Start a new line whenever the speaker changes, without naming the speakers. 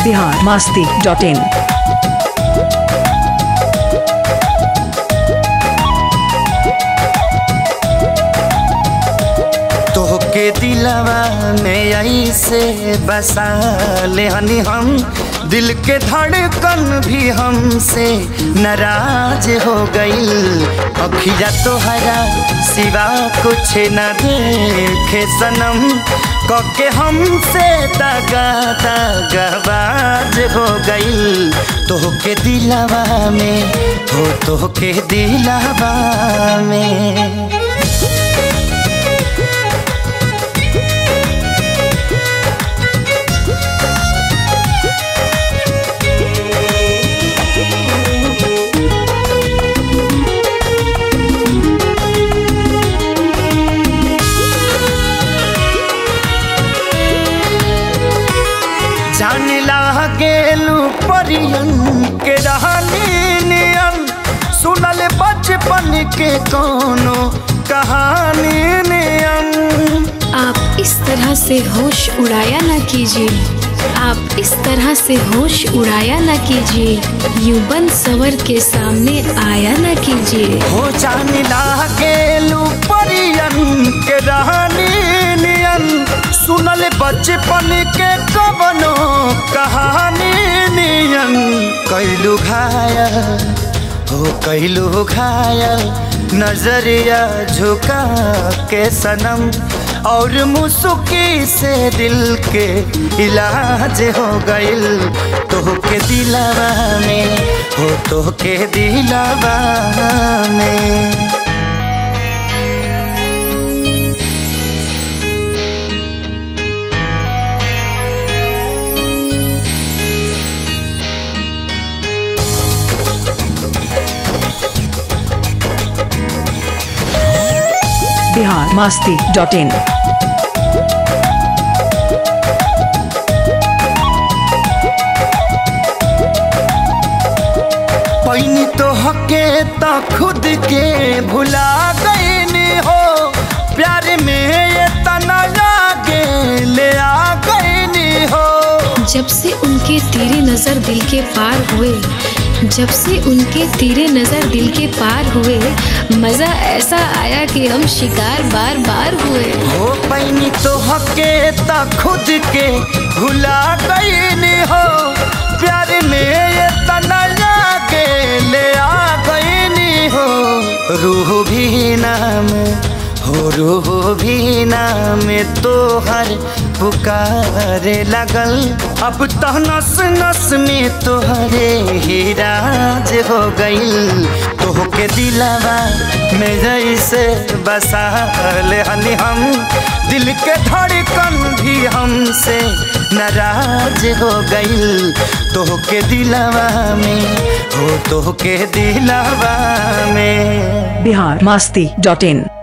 biharmasti.in।
तोहके दिलवा में ऐसे बसा ले हनी हम, दिल के धड़कन भी हमसे नाराज हो गईल। अखिया तोहरा सिवा कुछ न देखे सनम, कके हमसे दगाबाज हो गईल। तोहके दिलवा में हो, तोहके दिलवा में। जाने लागेलू परियन के रहनी नियन, सुनल बचपन के कोनो कहानी नियन।
आप इस तरह से होश उड़ाया ना कीजिए, आप इस तरह से होश उड़ाया ना कीजिए, युवन सवर के सामने आया ना कीजिए।
हो जाने लागेलू परियन के रहनी नियन, सुनल बचपन के कवनो कहानी नियन। कैलू घायल हो, कैलू घायल नजरिया झुका के सनम, और मुस्की से दिल के इलाज हो गईल। तोहके दिलवा में हो, तोहके दिलवा में।
biharmasti.in।
पैनी तो हके ता खुद के भुला गईनी हो, प्यार में ये तना लागे ले आ गईनी हो।
जब से उनके तेरे नजर दिल के पार हुए, जब से उनके तेरे नजर दिल के पार हुए, मजा ऐसा आया कि हम शिकार बार बार हुए।
हो पैनी तो हके ता खुद के भुला गईनी हो, प्यार में ये तना लागे ले आ गईनी हो। रूह भी नाम हो, रूह भी नाम तो हर पुकारे लगल। अब तो नस नस में तोहरे ही राज हो गईल। तोहके दिलवा में जैसे बसा ले हनी हम, दिल के धड़कन भी हमसे नाराज हो गईल। तोहके दिलवा में हो, तोहके दिलवा में।
biharmasti.in।